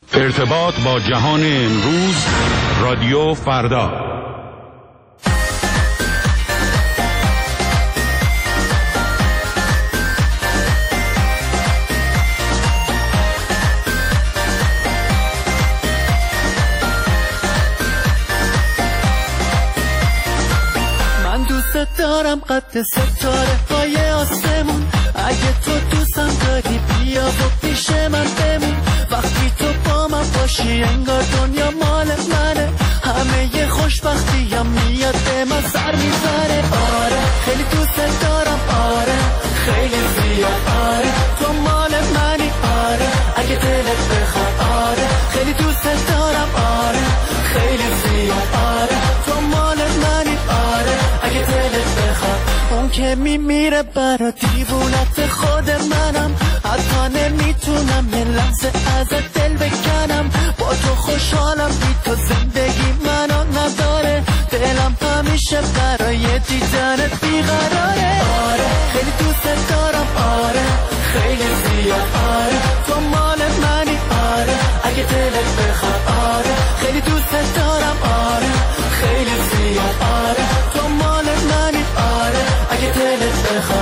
ارتباط با جهان امروز، رادیو فردا. من دوست دارم قد ستاره های آسمون، اگه تو دوستم داری بیا و پیش من بمون. وقتی تو با من باشی انگار دنیا مال منه، همه ی خوشبختی هم میاد به من سر میزنه. آره خیلی دوست دارم، آره خیلی زیاد، آره تو مال منی، آره اگه دلت بخواد، آره خیلی دوست دارم، آره خیلی زیاد، آره تو مال منی، آره اگه دلت بخواد. اون که میمیره برا دیوونت خود منم، حتی نمیتونم یه لحظه ازت دل بکنم. با تو خوشحالم، بی تو زندگی منو نداره، دلم همیشه برای دیدنت بیقراره. آره خیلی دوست دارم، آره خیلی زیاد، آره تو مال منی، آره اگه دلت بخواد، آره خیلی دوست دارم، آره خیلی زیاد، آره تو مال منی، آره اگه دلت بخواد.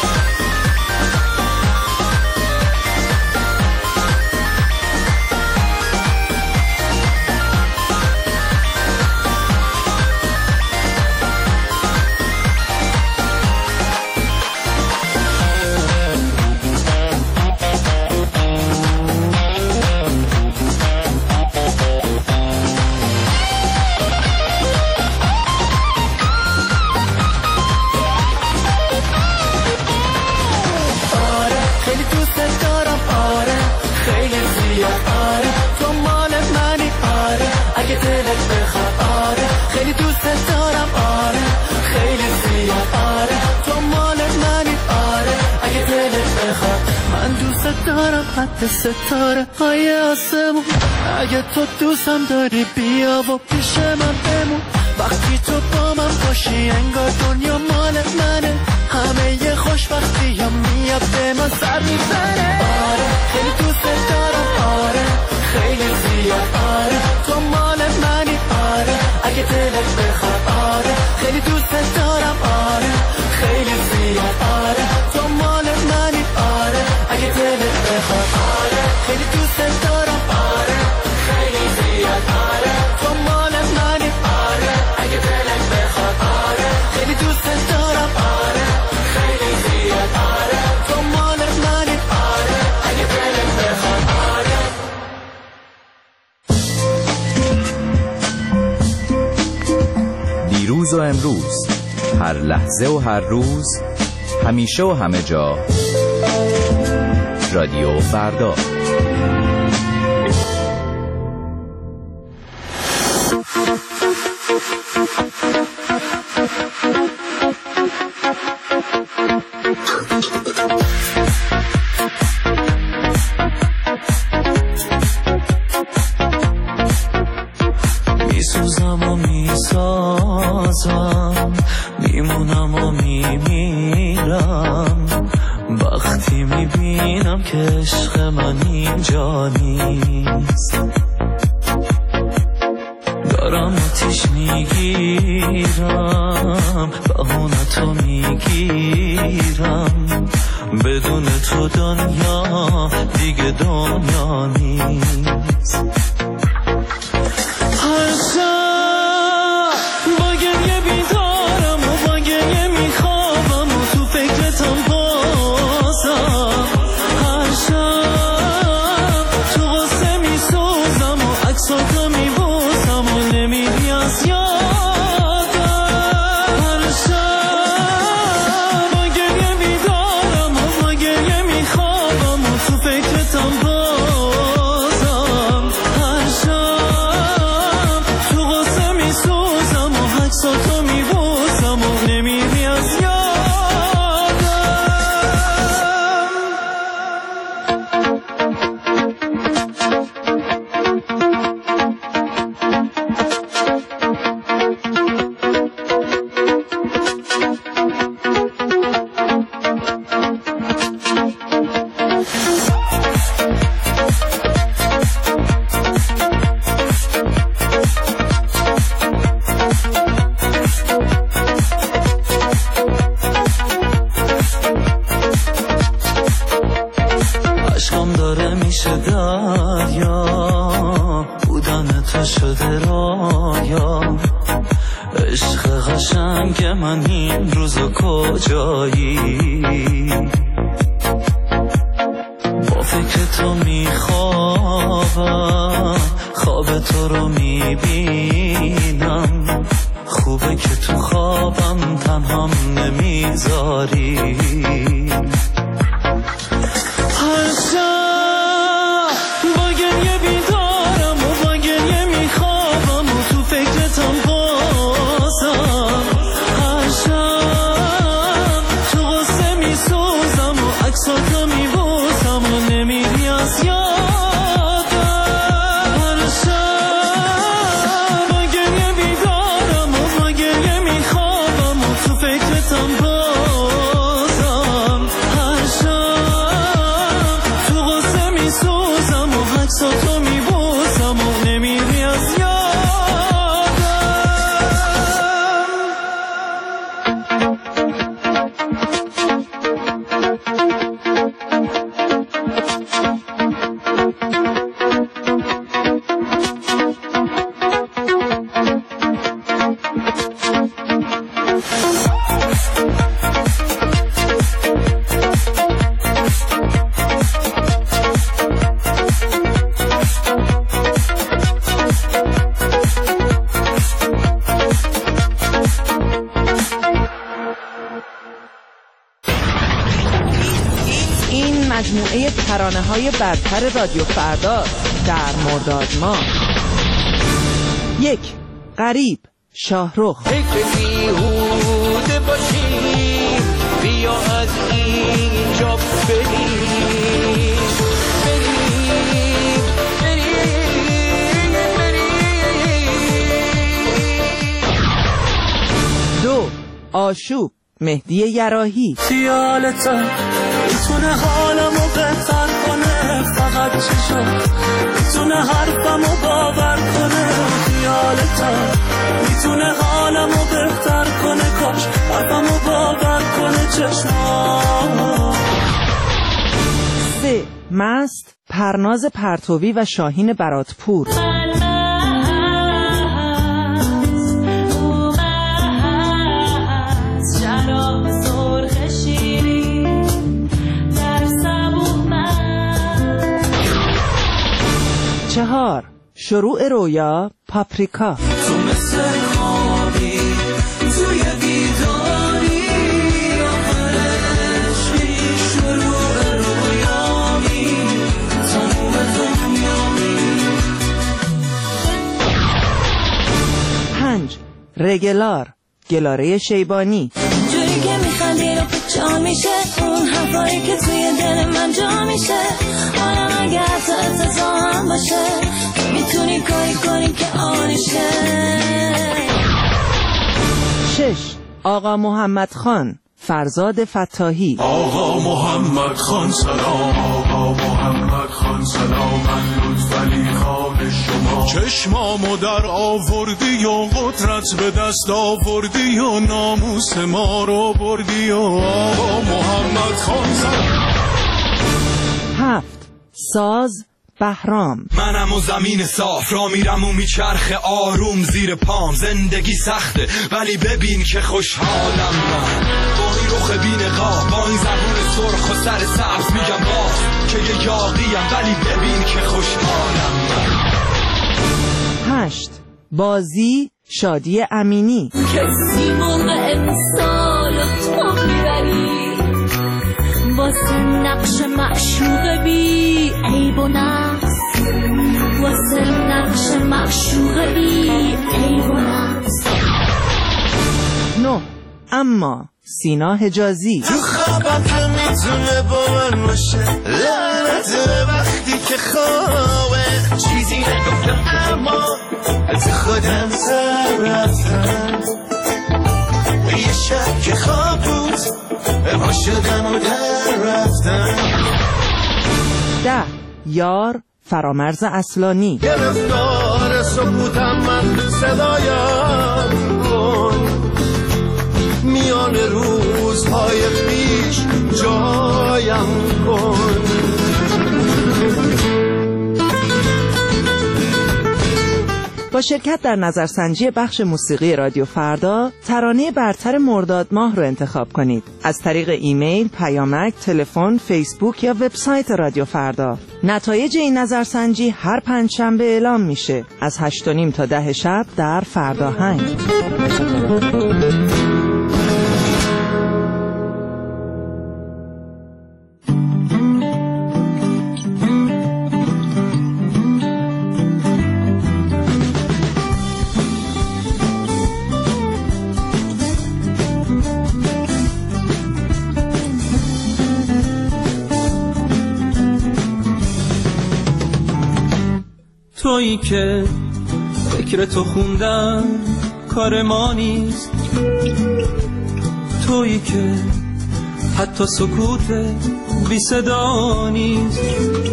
دارم قد ستاره های آسمون، اگه تو دوستم داری بیا و پیش من بمون. وقتی تو با من باشی انگار دنیا مال منه، همه ی خوشبختی هم میاد به من سر میزنه. آره خیلی دوست دارم، آره خیلی زیاد، آره تو مال منی، آره اگه دلت بخواد، آره خیلی دوست دارم، آره خیلی زیاد، آره تو مال منی، آره اگه دلت بخواد، آره خیلی دوست دارم، آره خیلی زیاد، آره تو مال منی، آره اگه دلت بخواد، آره خیلی دوست دارم، آره خیلی زیاد، آره تو مال منی، آره اگه دلت بخواد، آره. دیروز و امروز، هر لحظه و هر روز، همیشه و همه جا، رادیو فردا. میسوزم و میسازم، میمونم و میمیرم، وقتی میبینم که عشق من اینجا نیست. دارم آتیش میگیرم، بهونتو میگیرم، بدون تو دنیا دیگه دنیا نیست. هر شب با گریه بیدارم و با گریه میخوابم و تو فکرتم بازم. هر شب تو غصه میسوزم و عکساتو میبوسم و نمیدی از یادم. هر شب با گریه بیدارم و با گریه میخوابم و تو فکرتم بازم. هر شب تو میشه دریا، بودن تو شده رایا. عشق قشنگ من این روزا کجایی؟ با فکر تو میخوابم، خواب تو رو میبینم. خوبه که تو خوابم تنهام نمیذاری. هر شب با گریه بیدارم و با گریه میخوابم و تو فکرتم بازم. هر شب تو غصه میسوزم و عکساتو میبوسم و نمیری از یادم. هر شب با گریه بیدارم و با گریه میخوابم و تو فکرتم بازم. هر شب تو غصه میسوزم و عکساتو میبوسم و نمیری از یادم. این مجموعه ترانه‌های برتر رادیو فردا در مرداد ماه. 1. غریب، شاهرخ. فکر بیهوده باشیم، بیا از اینجا بریم. 2. آشوب، مهدی یراحی. خیالتم میتونه حالمو بهتر کنه، فقط چشم میتونه حرفمو باور کنه. خیالتم میتونه حالمو بهتر کنه، کاش حرفمو باور کنه چشمام. 3. مست، پرناز پرتوی و شاهین براتپور. 4. شروع رویا، پاپریکا. تو مثل خوابی توی بیداری، آخرشی شروع رویامی، تموم دنیامی. 5. رگلار، گلاره شیبانی. جوری که میخندی رو جا میشه، اون حرفایی که توی دل من جا میشه. حالا اگه حتی اتزا هم باشه، میتونی کاری کنی که آنشه. 6. آقا محمد خان، فرزاد فتاحی. آقا محمد خان سلام، آقا محمد خان سلام، من لطفعلی خان شما. چشمامو در آوردی و قدرت به دست آوردی و ناموس ما رو بردی و آقا محمد خان سلام. 7. ساز، بهرام. منم و زمین صاف را میرم و میچرخه آروم زیر پام. زندگی سخته ولی ببین که خوشحالم من، با این رخ بی‌نقاب، با این زبون سرخ و سر سبز میگم باز که یه یاغیم، ولی ببین که خوشحالم من. 8. بازی، شادی امینی. کسی موقع امسال تو میبری، واسه نقش معشوق بی عیب و نقص، واسه نقش معشوق بی عیب و نقص. 9. اما، سینا حجازی. تو خوابم که میتونه با من باشه، لعنته وقتی که خوابه. چیزی نگفتم اما از خودم سر رفتم، یه شب که خواب بود ما شدم و در رفتم. 10. یار، فرامرز اصلانی. گرفتار سکوتم من، صدایم کن، میان روزهای پیش جایم کن. با شرکت در نظرسنجی بخش موسیقی رادیو فردا ترانه برتر مرداد ماه رو انتخاب کنید. از طریق ایمیل، پیامک، تلفن، فیسبوک یا وبسایت رادیو فردا. نتایج این نظرسنجی هر پنجشنبه اعلام میشه از 8:30 تا 10 شب در فرداهنگ. تویی که فکر تو خوندن کار ما نیست، تویی که حتی سکوت بی صدا نیست،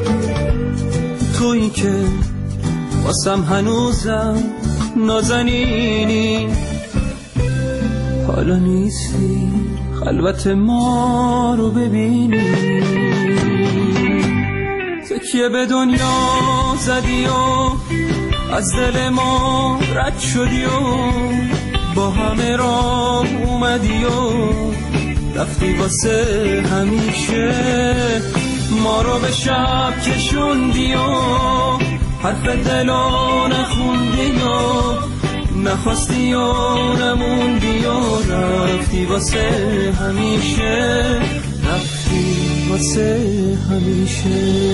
تویی که واسم هنوزم نازنینی، حالا نیستی خلوت ما رو ببینی، تکیه به دنیا زدی و از دل ما رد شدی و با همه راه اومدی و رفتی واسه همیشه، ما رو به شب کشوندی و حرف دلو نخوندی و نخواستی و نموندی و رفتی واسه همیشه، رفتی واسه همیشه.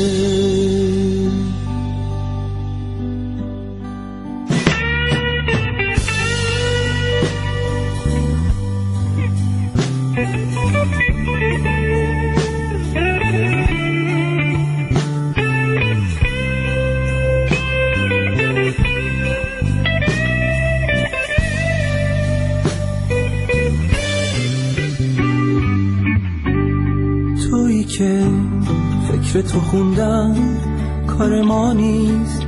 تویی که فکر تو خوندن کار ما نیست،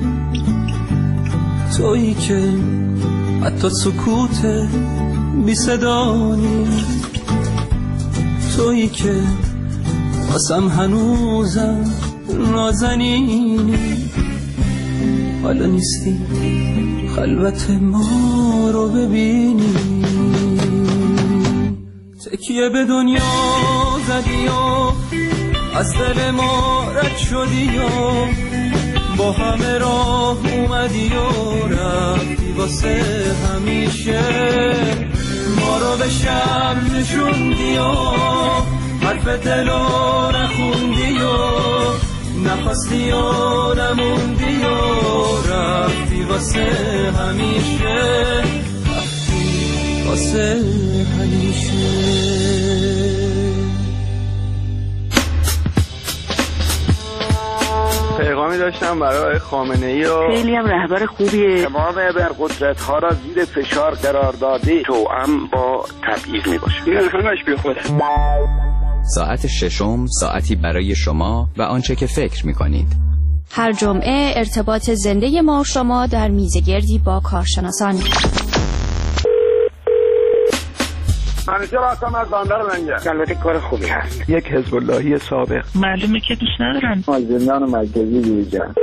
تویی که حتی سکوت بی صدا نیست، تویی که واسم هنوزم نازنینی، حالا نیستی خلوت ما رو ببینی، تکیه به دنیا زدی و از دل ما رد شدی و با همه راه اومدی و رفتی واسه همیشه، ما رو به شب نشوندی و حرف دلو نخوندی و نخواستی و نموندی و رفتی واسه همیشه، رفتی واسه همیشه. پیغامی داشتم برای خامنه‌ای و خیلی هم رهبر خوبیه، تمام ابرقدرت‌ها را زیر فشار قرار داده، توأم با تبعیض میباشه، این همش بی خوده. ساعت ششم ساعتی برای شما و آنچه که فکر می‌کنید. هر جمعه ارتباط زنده ما و شما در میزگردی با کارشناسان. منیژه هستم از بندر لنگر. البته کار خوبی هست. یک حزب اللهی سابق. معلومه که دوست ندارم. زندان مرکزی بیرجان.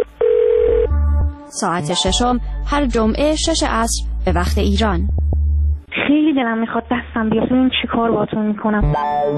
ساعت ششم هر جمعه 6 عصر به وقت ایران. خیلی دلم میخواد دستم بیاد ببین چی کار باهاتون میکنم.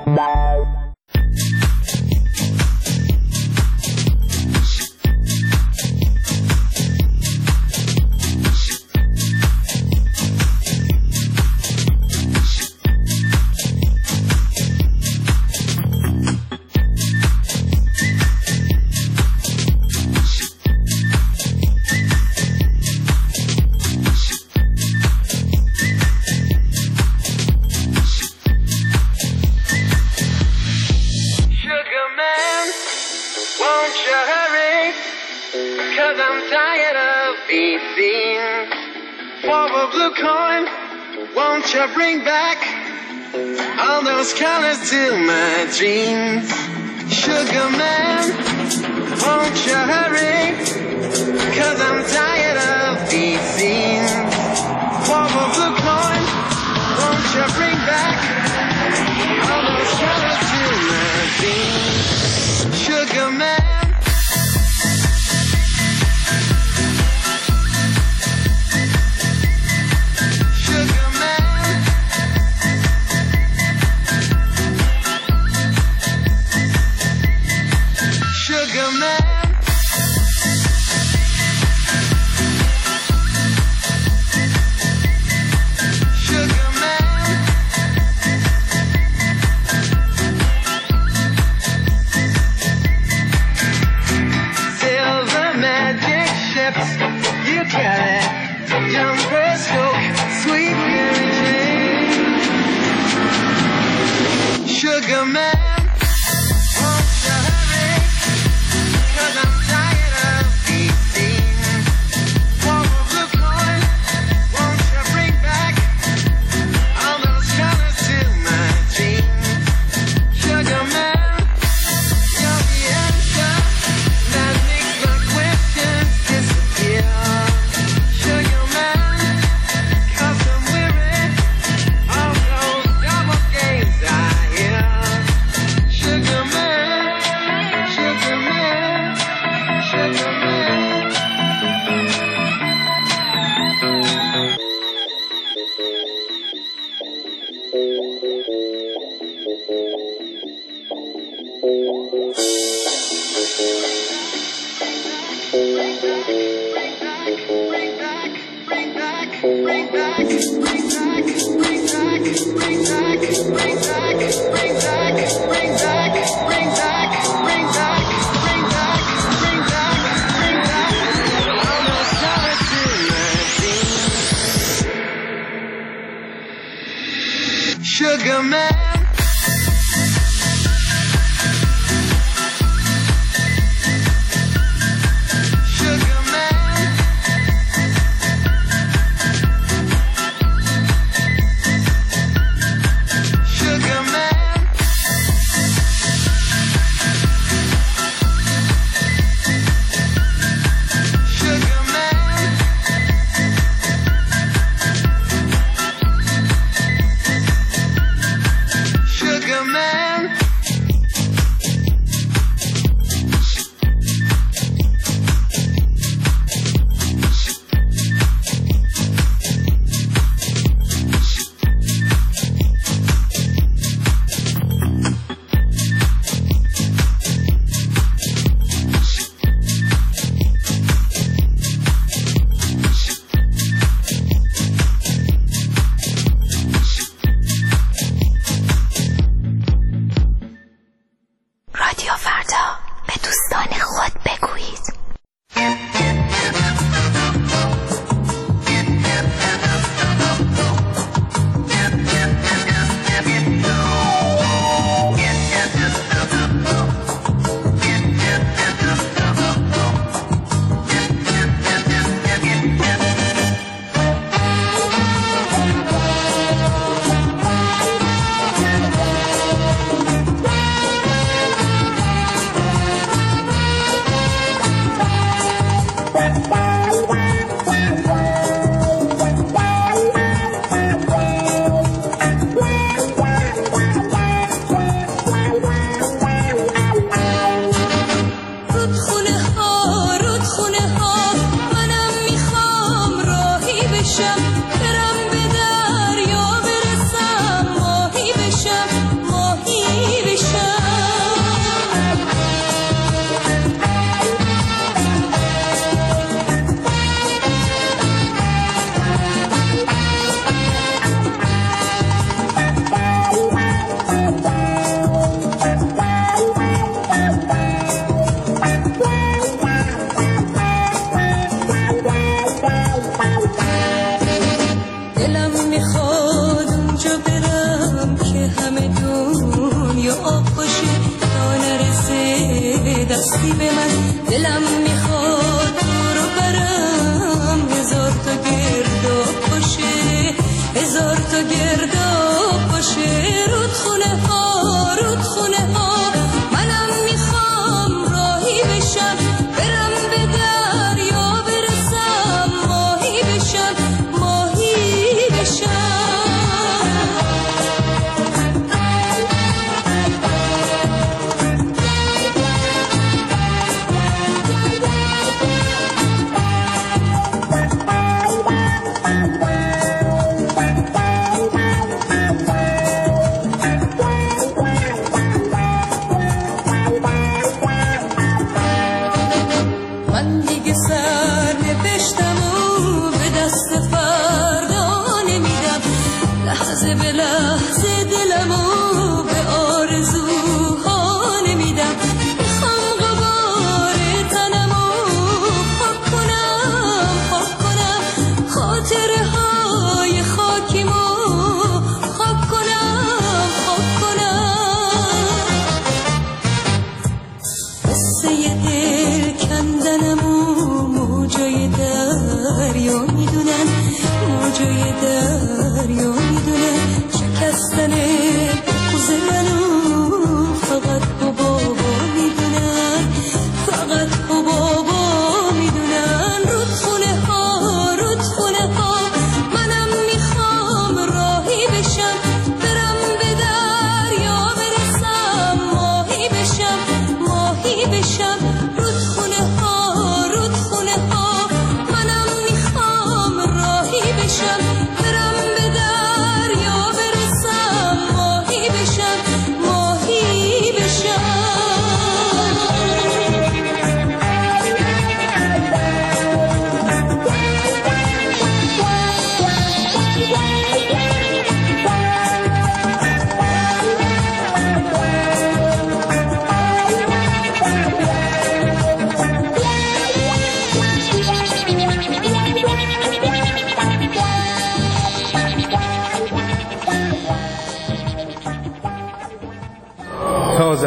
Won't you bring back all those colors to my dreams? Sugar man, won't you hurry? 'Cause I'm tired of these scenes. For a blue coin, won't you bring back all those colors to my dreams? Sugar man. carrot, jump breaststroke, sweet Mary Jane. Sugar man. Sugar man.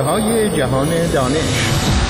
صداهای جهان دانش.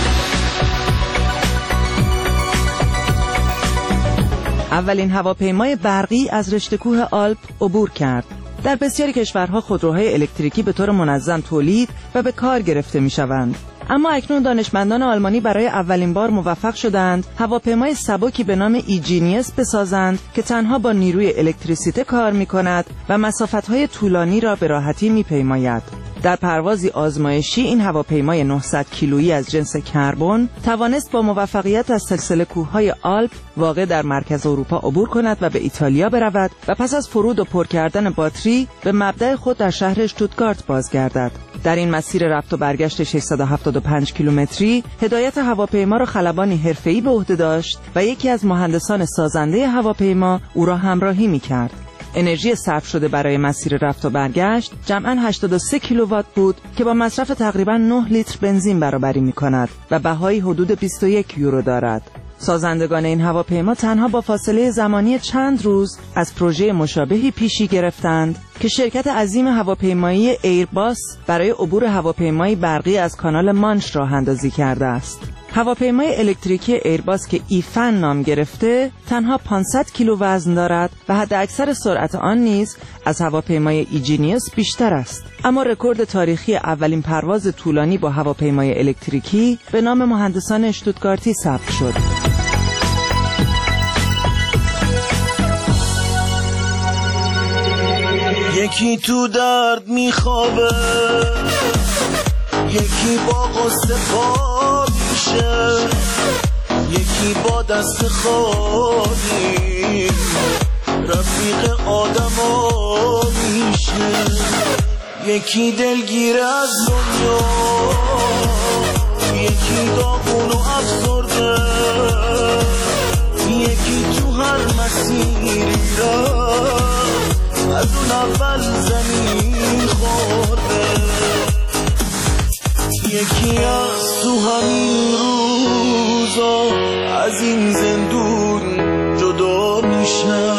اولین هواپیمای برقی از رشته کوه آلپ عبور کرد. در بسیاری کشورها خودروهای الکتریکی به طور منظم تولید و به کار گرفته می‌شوند. اما اکنون دانشمندان آلمانی برای اولین بار موفق شدند هواپیمای سبکی به نام ایجینیس بسازند که تنها با نیروی الکتریسیته کار می‌کند و مسافت‌های طولانی را به راحتی می‌پیماید. در پروازی آزمایشی این هواپیمای 900 کیلویی از جنس کربن توانست با موفقیت از سلسله کوههای آلپ واقع در مرکز اروپا عبور کند و به ایتالیا برود و پس از فرود و پر کردن باتری به مبدأ خود در شهر اشتوتگارت بازگردد. در این مسیر رفت و برگشت 675 کیلومتری هدایت هواپیما را خلبانی حرفه‌ای به عهده داشت و یکی از مهندسان سازنده هواپیما او را همراهی می‌کرد. انرژی صرف شده برای مسیر رفت و برگشت جمعاً 83 کیلووات بود که با مصرف تقریباً 9 لیتر بنزین برابری می‌کند و بهای حدود 21 یورو دارد. سازندگان این هواپیما تنها با فاصله زمانی چند روز از پروژه مشابهی پیشی گرفتند که شرکت عظیم هواپیمایی ایرباس برای عبور هواپیمای برقی از کانال مانش راه اندازی کرده است. هواپیمای الکتریکی ایرباس که ایفن نام گرفته تنها 500 کیلو وزن دارد و حداکثر سرعت آن نیز از هواپیمای ایجینیوس بیشتر است. اما رکورد تاریخی اولین پرواز طولانی با هواپیمای الکتریکی به نام مهندسان اشتوتگارتی ثبت شد. یکی تو درد میخوابه، یکی با غصه خواب میشه، یکی با دست خالی رفیق آدما میشه، یکی دلگیر از دنیا، یکی داغون و افسرده، یکی تو هر مسیری را از اون اول زمین خورده، یکی از تو همین روزا از این زندون جدا میشه،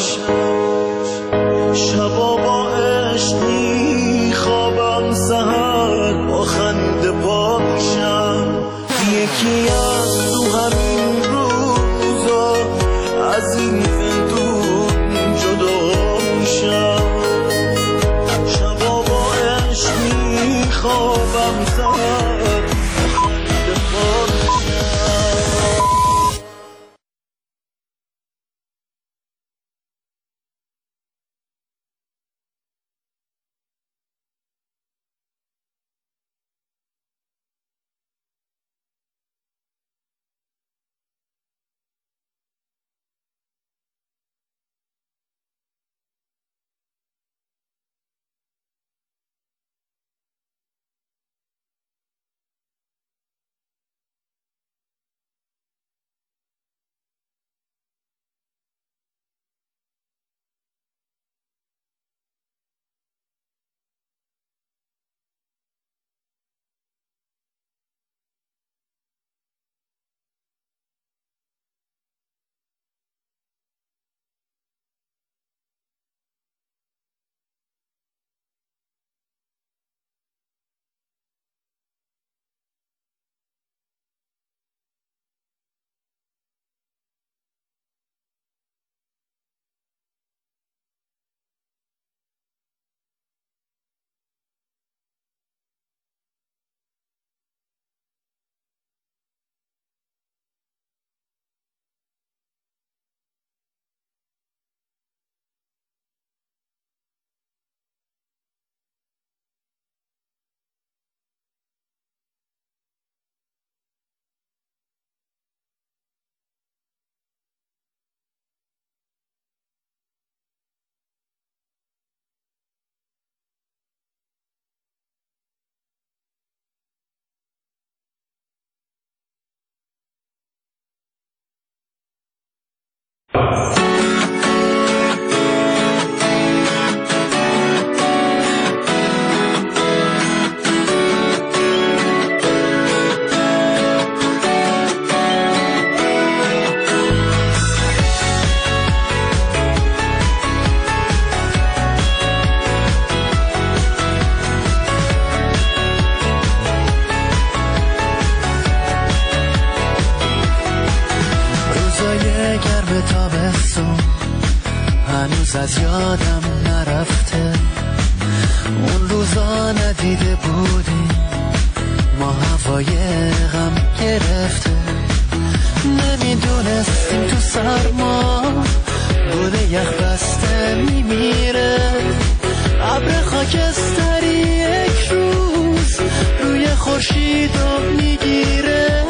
شبا با عشق میخوابم سحر با خنده پا میشم، یکی از تو همین روزا از این زندون جدا میشم، شبا با عشق میخوابم سحر خنده پا هنوز از یادم نرفته، اون روزا ندیده بودیم ما هوای غم گرفته، نمیدونستیم تو سرما بوده یخ بسته میمیره، ابر خاکستری یک روز روی خورشیدو میگیره.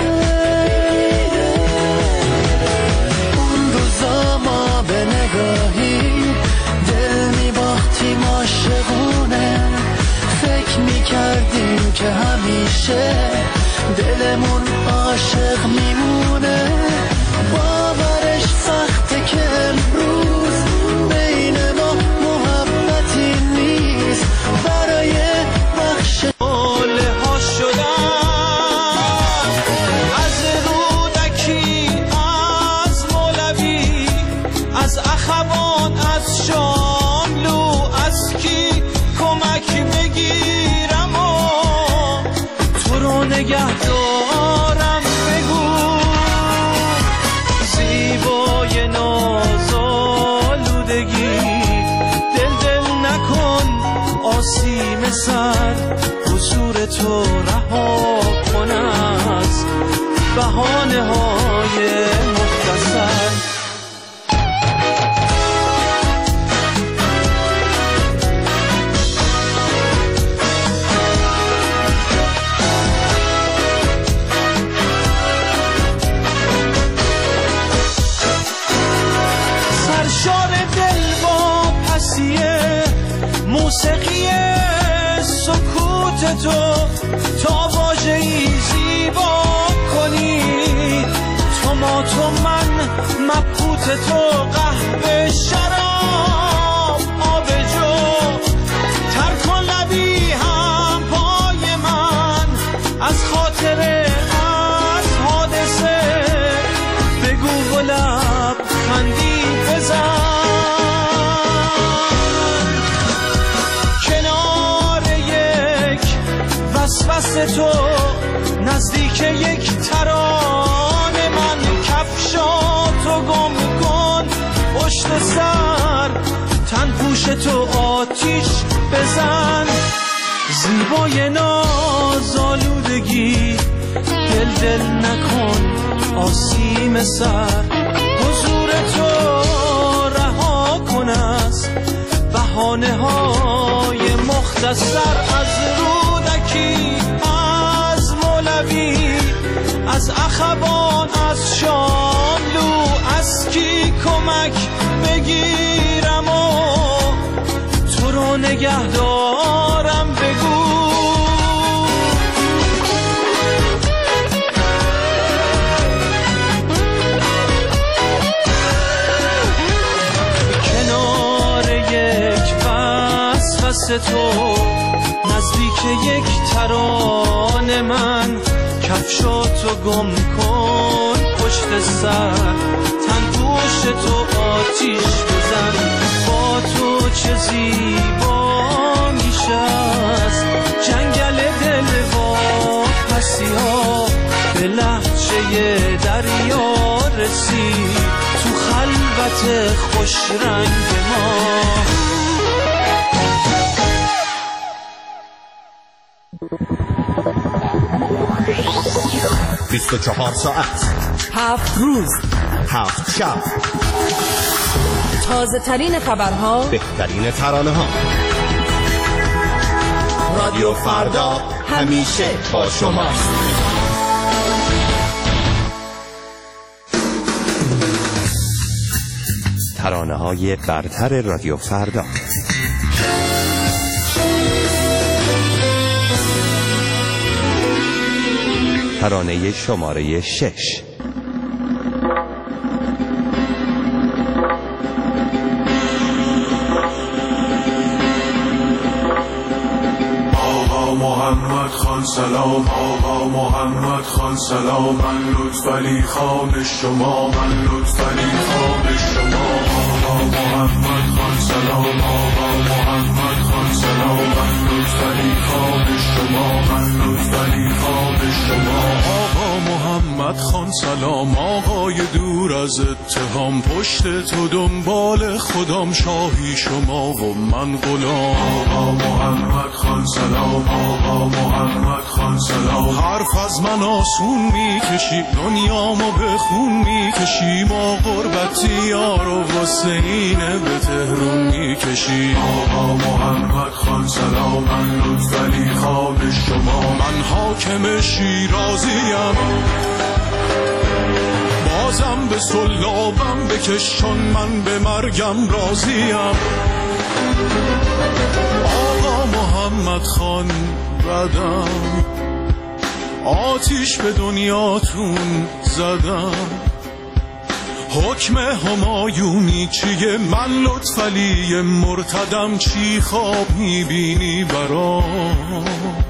اون روزا ما به نگاهی دل میباختیم عاشقونه، فکر میکردیم که همیشه دلمون عاشق میمونه. باورش سخته که امروز بین ما محبتی نیست، برای بخش حاله ها شدن از رودکی، از مولوی، از اخوان، از شاملو، از کی کمک بگیرم و تو رو نگه دارم. بگو زیبای نازآلودگی، دل نکن آسیم سر، حضور تو رها کن از بهانه های مختصر. موسیقی سکوت تو تا واژه‌ای زیبا کنی، تو ما تو من مبهوت تو، قهوه شراب آب جو، تر کن لبی هم پای من از خاطره از حادثه، بگو و لب خندی بزن. وسوسه تو نزدیک یک ترانه، من کفشاتو گم کن پشت سر، تن پوش تو آتیش بزن. زیبای نازآلودگی، دل نکن آسیم سر، حضور تو رها کن از بهانه های مختصر. از رودکی، از مولوی، از اخوان، از شاملو، از کی کمک بگیرم و تو رو نگه دارم. بگو کنار یک وسوسه تو نزدیک یک ترانه، من کفشاتو گم کن پشت سر، تن پوش تو آتیش بزن. با تو چه زیبا میشه از جنگل دل واپسی ها، به لهجه دریا رسید تو خلوت خوش رنگ ما. 24 ساعت 7 روز 7 شب، تازه ترین خبرها، بهترین ترانه ها. رادیو فردا همیشه با شماست. ترانه های برتر رادیو فردا. ترانه شماره 6. آقا محمد خان سلام، آقا محمد خان سلام، من لطفعلی خان شما، من لطفعلی خان شما. آقا محمد خان سلام، آقا محمد خان سلام، من لطفعلی خان شما، من لطفعلی خان شما. آقا محمد محمد خان سلام، آقای دور از اتهام، پشت تو دنبال خودم، شاهی شما و من غلام. آقا محمد خان سلام، آقا محمد خان سلام. حرف از من آسون میکشی، دنیامو به خون میکشی، ما غربتی یار و حسینه به تهرون میکشی. آقا محمد خان سلام، من لطفعلی خان شما، من حاکم شیرازیم، بازم به سلابم بکش چون من به مرگم راضیم. آقا محمد خان بدم، آتیش به دنیاتون زدم، حکم همایونی چیه؟ من لطفعلی مرتدم، چی خواب میبینی برام؟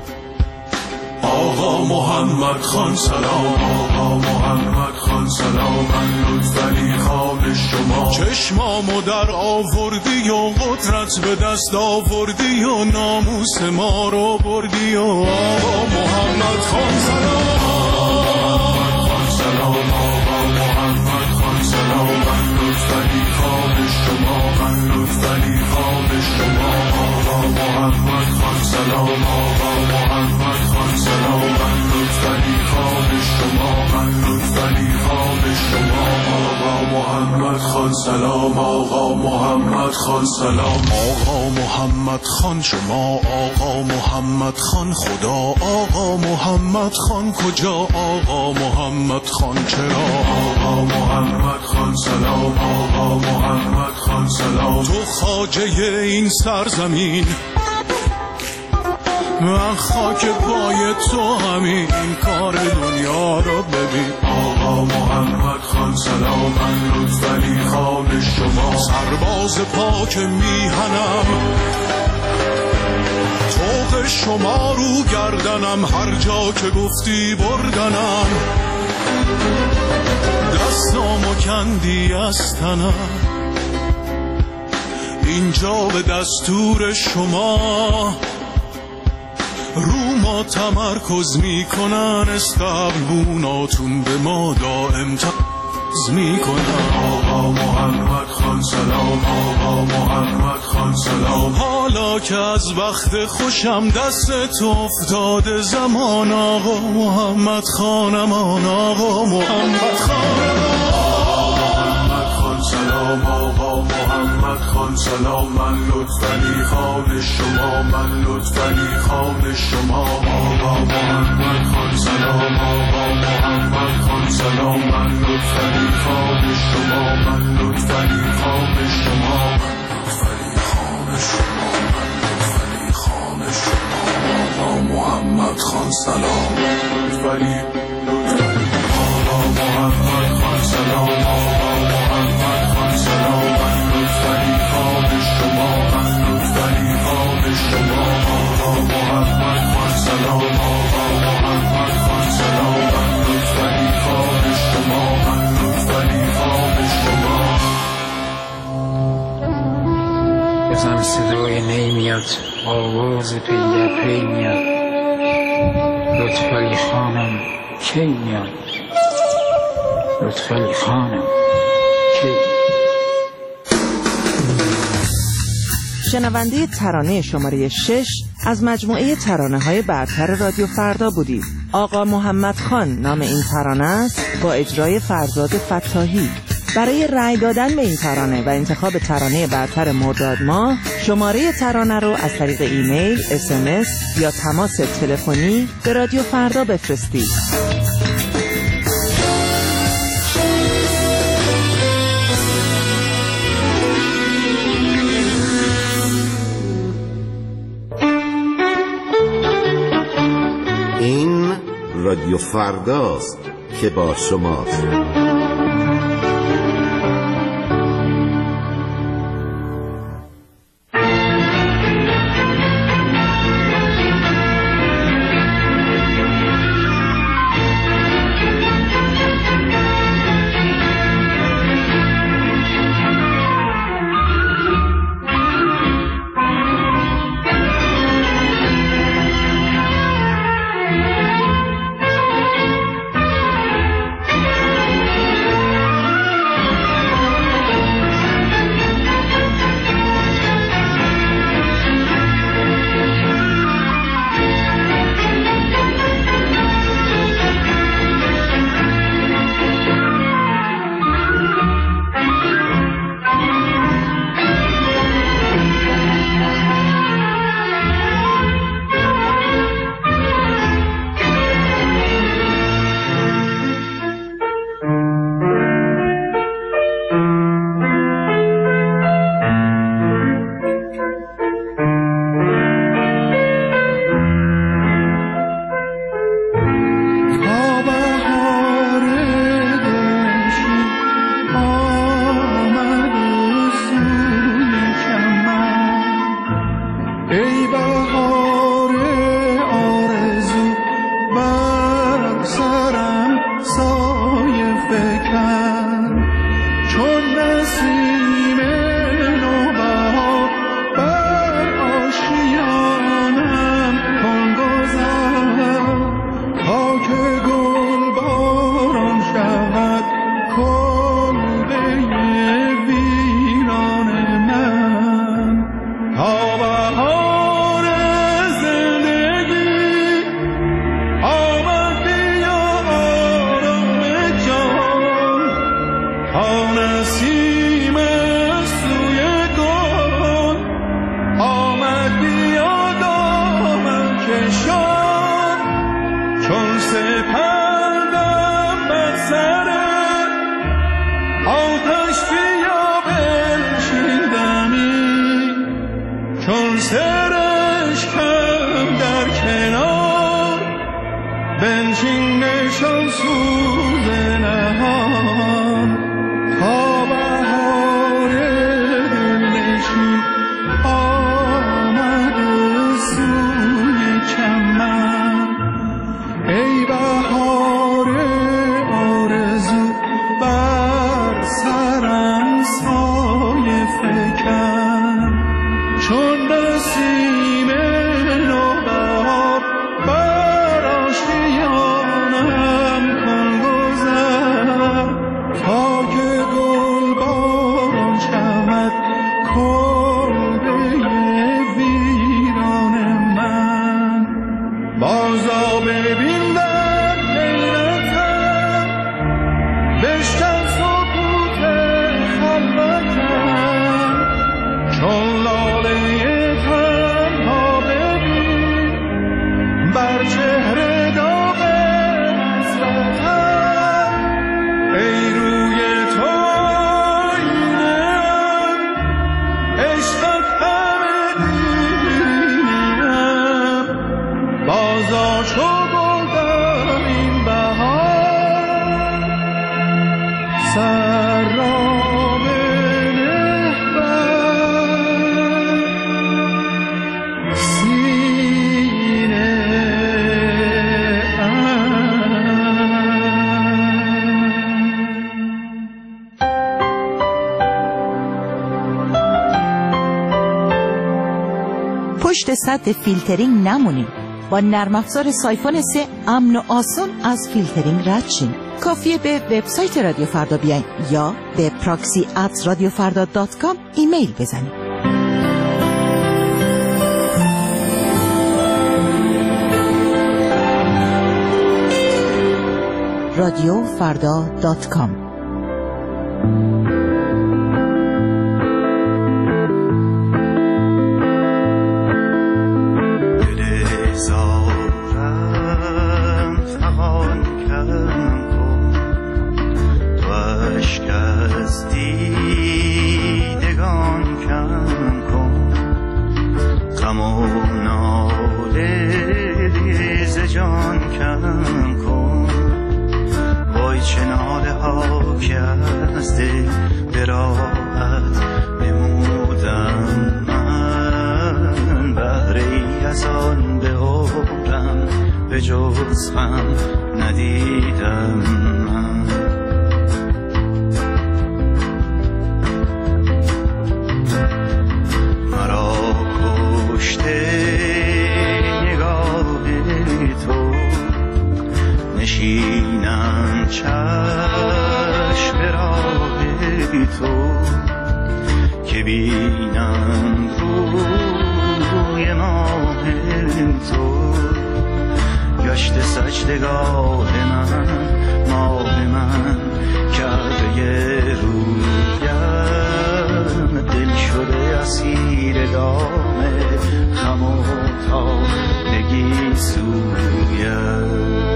آقا محمد خان سلام، آقا محمد خان سلام، من لطفعلی خان شما، چشمامو در آوردی و قدرت به دست آوردی و ناموس ما رو بردی و آقا محمد خان سلام، آقا محمد خان سلام، آقا محمد خان سلام، من لطفعلی خان شما، من لطفعلی خان شما، آقا محمد خان سلام، آقا محمد خان سلام، من لطفعلی خان شما، من لطفعلی خان شما، آقا محمد خان سلام، آقا محمد خان سلام. آقا محمد خان شما، آقا محمد خان خدا، آقا محمد خان کجا، آقا محمد خان چرا؟ آقا محمد خان سلام، آقا محمد خان سلام. تو خواجه این سرزمین، من خاک پای تو، همین کار دنیا رو ببین. آقا محمد خان سلام، من لطفعلی خان شما، سرباز پاک میهنم، طوق شما رو گردنم، هر جا که گفتی بردنم، دستامو کندی از تنم، اینجا به دستور شما رو ما تمرکز میکنن، استقبوناتون به ما دائم تمرکز میکنن. آقا محمد خان سلام، آقا محمد خان سلام. حالا که از وقت خوشم دست تو افتاده زمان، آقا محمد خانم، آقا محمد خانم، سلام، آقا محمد خان سلام، من لطفعلی خان شما، من لطفعلی خان شما، آقا محمد خان سلام، آقا محمد خان سلام، من لطفعلی خان شما، من لطفعلی خان شما، لطفعلی خان شما، لطفعلی خان شما، آقا محمد خان سلام، لطفعلی آقا محمد خان سلام، آقا محمد خان سلام، من لطفعلی خان شما، من لطفعلی خان شما، آقا محمد خان سلام، آقا محمد خان سلام، من لطفعلی خان شما، من لطفعلی خان شما. بزن صدای نی میاد، آواز پی در پی میاد، لطفعلی خانم کی میاد، لطفعلی خانم کی. شنونده ترانه شماره 6 از مجموعه ترانه‌های برتر رادیو فردا بودید. آقا محمد خان نام این ترانه است با اجرای فرزاد فتاحی. برای رأی دادن به این ترانه و انتخاب ترانه برتر مرداد ماه، شماره ترانه رو از طریق ایمیل، SMS یا تماس تلفنی به رادیو فردا بفرستید. این رادیو فرداست که با شماست. تا نسیم سوی گل آمد بیا دامن کشان چون سپندم بر سر آتش بیا بنشیندمی چون سرشکم در کنار بنشین نشان سوز نهان تا بهار دلنشین آمد سوی چمن ای بهار آرزو بر سرم سایه فکن چون نسیم نوبهار بر آشیانم کن گذر تا که گل باران شود کلبه ویران من بازا ببین در حیرتم بشکن سکوت خلوتم چون لاله تنها ببین بر چهره داغ حسرتم ای روی تو آینه‌ام عشقت همه دیرینه‌ام بازا چو گل در این بهار سر را بنه بر پشت سد فیلترینگ نمونیم. با نرم افزار سایفون 3 امن و آسون از فیلترینگ رد شیم. کافیه به وبسایت رادیو فردا بیاین یا به proxy@radiofarda.com ایمیل بزنید. radiofarda.com جز غم ندیدم من مرا کشته نگاه تو نشینم چشم راه تو که بینم روی ماه تو گشت سجدگاه من ماه من کرده رویم دل شده اسیر دام غم و تاهگی سویم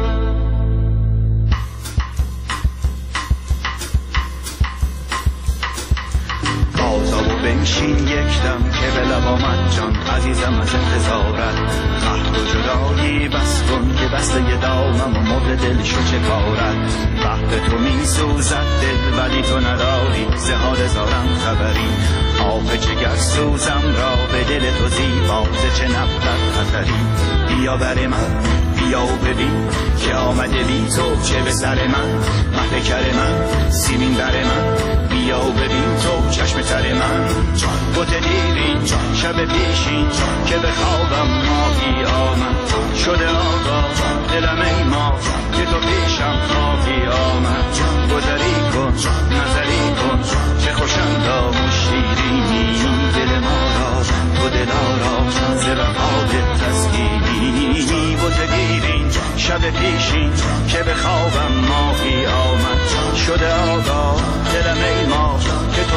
بنشین یک دم که به لب آمد جان عزیزم از انتظارت قهر و جدایی بس کن که بسته دامم و مرد دل شو چه کارت بحر تو می سوزد دل ولی تو نداری زهاد زارم خبری آب جگر سوزم را به دل تو زیبازه چه نبرد خطری بیا بر من بیا و ببین که آمده بی تو چه به سر من محبکر من سیمین بر من بیا و ببین تو چشم تر من بوت دیرین شب پیشین که به خوابم ماهی آمد شده آقا دلم ای ما که تو پیشم ماهی آمد گذری کن نظری کن چه خوشندام و شیرینی دل ما را تو دلارا ز وفاد تسکینی بوت دیرین شب پیشین که به خوابم ماهی آمد شده آقا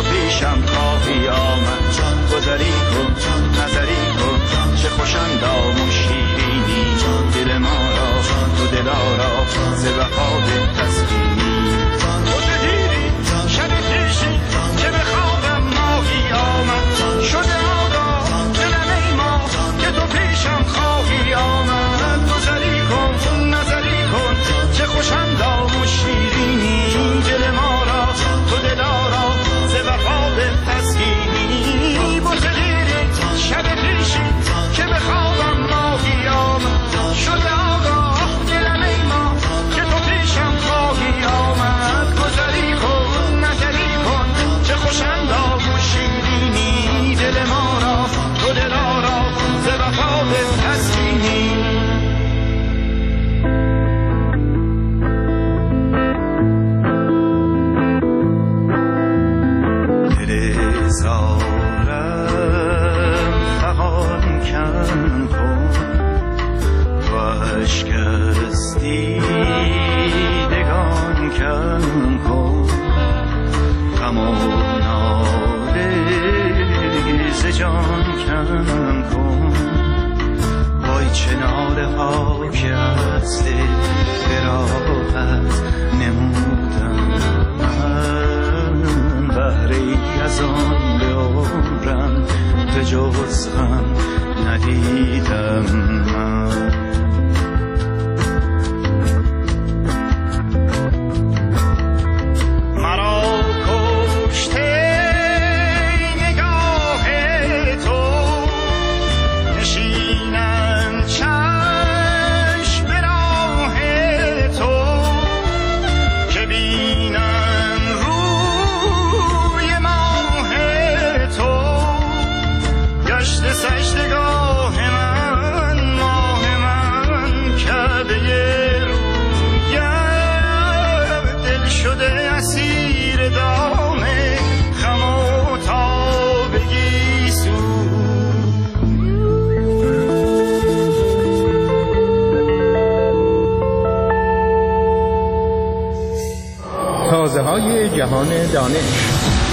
پیشم خواهی آمد گذری کن نظری کن چه خوشندام و شیرینی دل ما را تو دلارا ز وفا به تسکینی خوش دیری شب پیشی که به خوابم ماهی آمد شده آگاه دلم ای ما که تو پیشم خواهی آمد گذری کن نظری کن چه خوشندام و شیرینی دل ما را تو دلارا ز وفا به تسکینی خوش دیری شب پیشی که به خوابم ماهی آمد شده آگاه دلم ای ما که تو پیشم خواهی آمد گذری کن نظری کن چه خوشندام و شیرینی دل ما را تو دلارا ز وفا به تسکینی دل زارم فغان کم کن و عشق از دیدگان کم کن غم و ناله ز جان کم کن وای چه ناله ها که از دل فراغت نمودم من بهره ای از آن به عمرم به جز غم ندیدم من مرا کشته نگاه تو نشینم چشم به راه تو که بینم روی ماه تو گشت سجدگاه من ماه من کعبه رویم دل شده اسیر دام غم و تاب گیسو تازه های جهان دانش.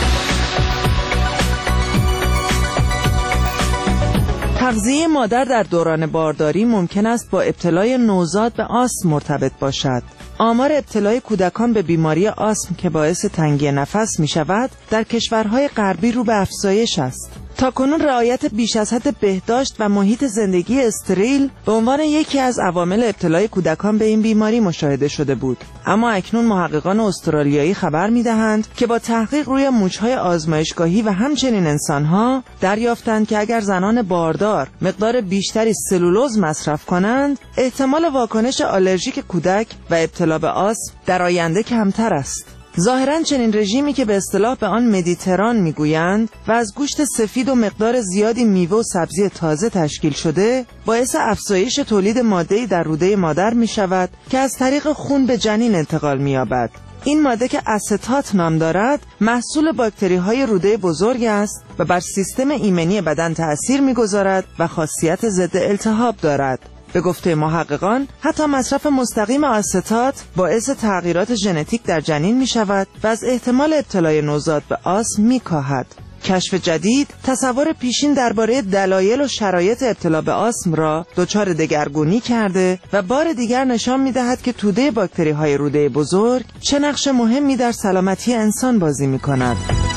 تغذیه مادر در دوران بارداری ممکن است با ابتلای نوزاد به آسم مرتبط باشد. آمار ابتلای کودکان به بیماری آسم که باعث تنگی نفس می شود در کشورهای غربی رو به افزایش است. تاکنون رعایت بیش از حد بهداشت و محیط زندگی استریل به عنوان یکی از عوامل ابتلای کودکان به این بیماری مشاهده شده بود. اما اکنون محققان استرالیایی خبر می‌دهند که با تحقیق روی موش‌های آزمایشگاهی و همچنین انسان‌ها دریافتند که اگر زنان باردار مقدار بیشتری سلولوز مصرف کنند، احتمال واکنش آلرژیک کودک و ابتلا به آسم در آینده کمتر است. ظاهراً چنین رژیمی که به اصطلاح به آن مدیتران میگویند و از گوشت سفید و مقدار زیادی میوه و سبزی تازه تشکیل شده باعث افزایش تولید ماده‌ای در روده مادر می شود که از طریق خون به جنین انتقال می یابد. این ماده که استات نام دارد محصول باکتری‌های روده بزرگ است و بر سیستم ایمنی بدن تأثیر می‌گذارد و خاصیت ضد التهاب دارد. به گفته محققان حتی مصرف مستقیم استات باعث تغییرات ژنتیک در جنین می شود و از احتمال ابتلای نوزاد به آسم می کاهد. کشف جدید تصور پیشین درباره دلایل و شرایط ابتلا به آسم را دچار دگرگونی کرده و بار دیگر نشان می دهد که توده باکتری های روده بزرگ چه نقش مهمی در سلامتی انسان بازی می کند.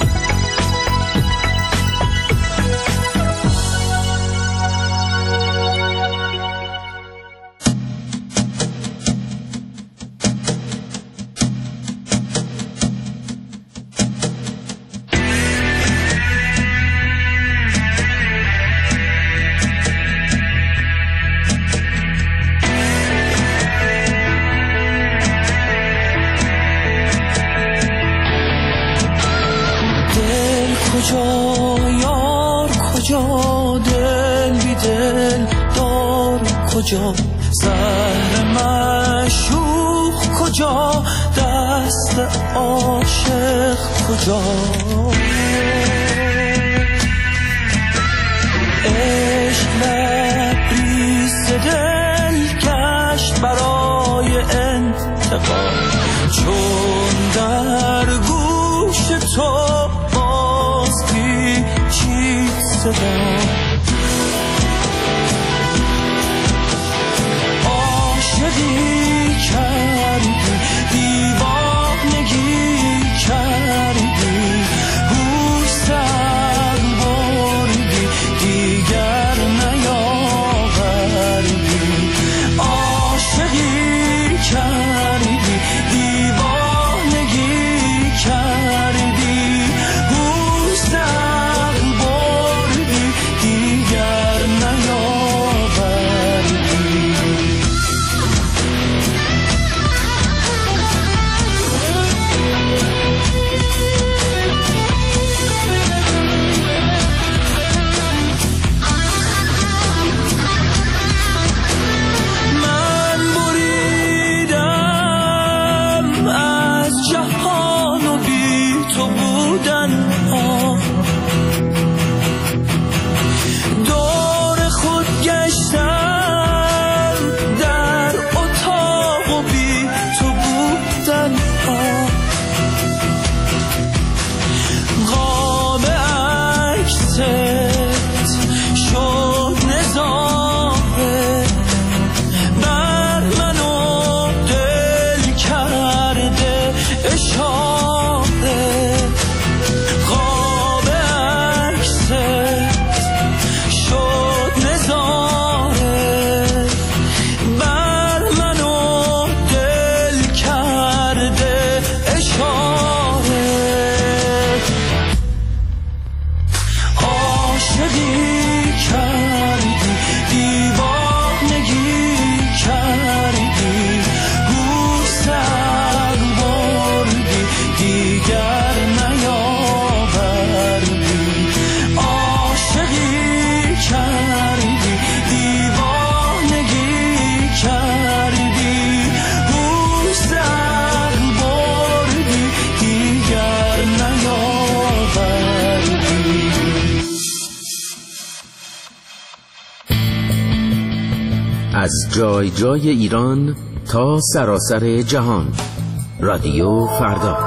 کجا سهر مشوق کجا دست عاشق کجا عشق لبریز دل کشت برای انتقام چون در گوش تو صدا عاشقی کردی دیوانگی کردی سر بردی دیگر نیاوردی عاشقی کردی دیوانگی کردی سر بردی دیگر نیاوردی از جای جای ایران تا سراسر جهان، رادیو فردا.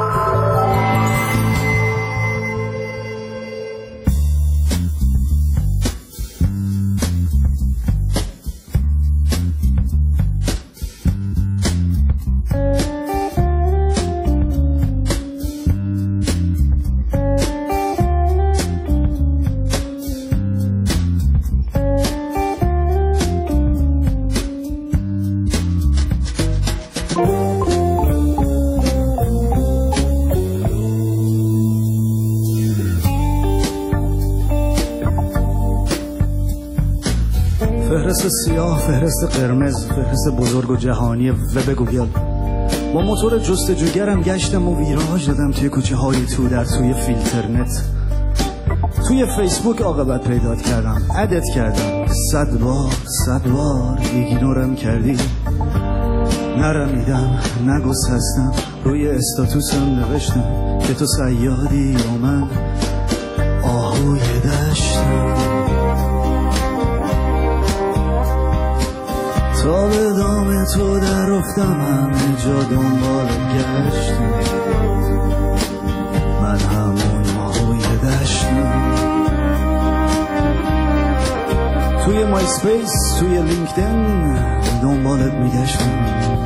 فهرست سیاه، فهرست قرمز، فهرست بزرگ و جهانی وب گوگل. با موتور جستجوگرم گشتم و ویراج دادم توی کوچه های تو در توی فیلترنت. توی فیسبوک عاقبت پیدا کردم، عدت کردم، 100 بار ایگنورم کردی. نرمیدم، نگسستم، روی استاتوسم نوشتم که تو صیادی و من آهوی دشتم. تا به دام تو در افتم، همه جا دنبال گشتم، من همون آهوی دشتم. توی مای سپیس، توی لینکدین دنبالت میگشتم.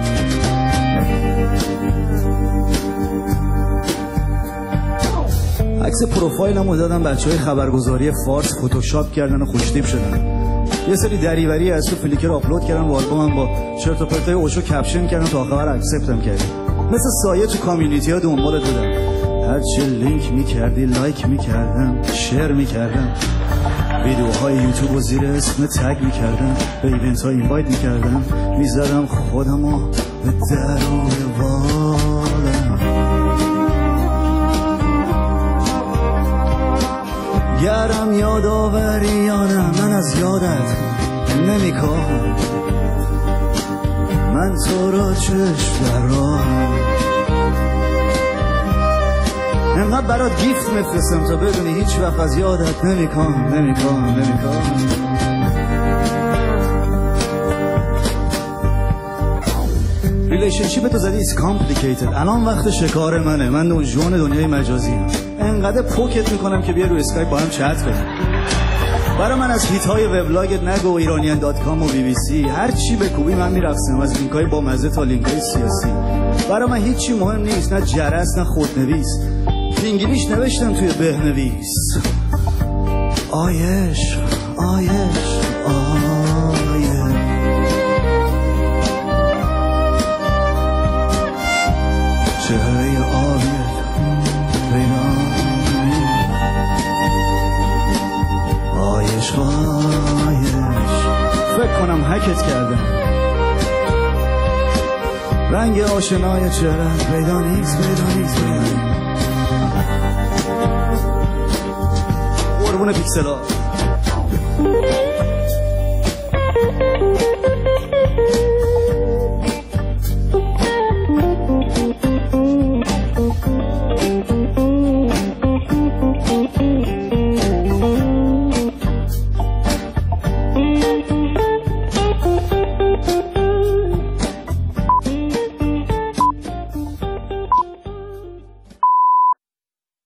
عکس پروفایلمو دادم بچهای خبرگزاری فارس فتوشاپ کردن و خوشتیپ شدن. یه سری دریوری از تو فلیکر آپلود کردن و آلبومم با چرت و پرتای اوشو کپشن کردن تا آخر اکسپتم کردی. مثل سایه تو کامیونیتی ها دنبالت بودم، هرچی لینک میکردی لایک میکردم، شیر میکردم، ویدیوهای یوتیوب و زیر اسم تگ میکردم، به ایونت ها اینوایت میکردم، میزدم خودمو به درون والم. گرم یادآوریانم، من از یادت نمیکنم، من تو را چشم دارم. انقدر برات گیفت میفرستم تا بدونی هیچ وقت از یادت نمیکنم. ریلیشنشیپ تو زدی is complicated. الان وقت شکار منه، من نوجوان دنیای مجازی هم. انقدر پوکت میکنم که بیا رو اسکایپ با هم چت کنیم. برای من از هیت‌های وبلاگت نگو، ایرانیان.com و BBC، هر چی بکوبی من میرقصم، از لینک‌های با مزه تا لینک‌های سیاسی. برای من هیچی مهم نیست، نه جرس نه خودنویس، انگلیش نوشتم توی بهنویس. آیش آیش آیش چهره آبیت ریان آیش آیش. فکر کنم هکت کردم، رنگ آشنای چهره پیدا نیست پیدا نیست پیدا نیست. قربون پیکسلا.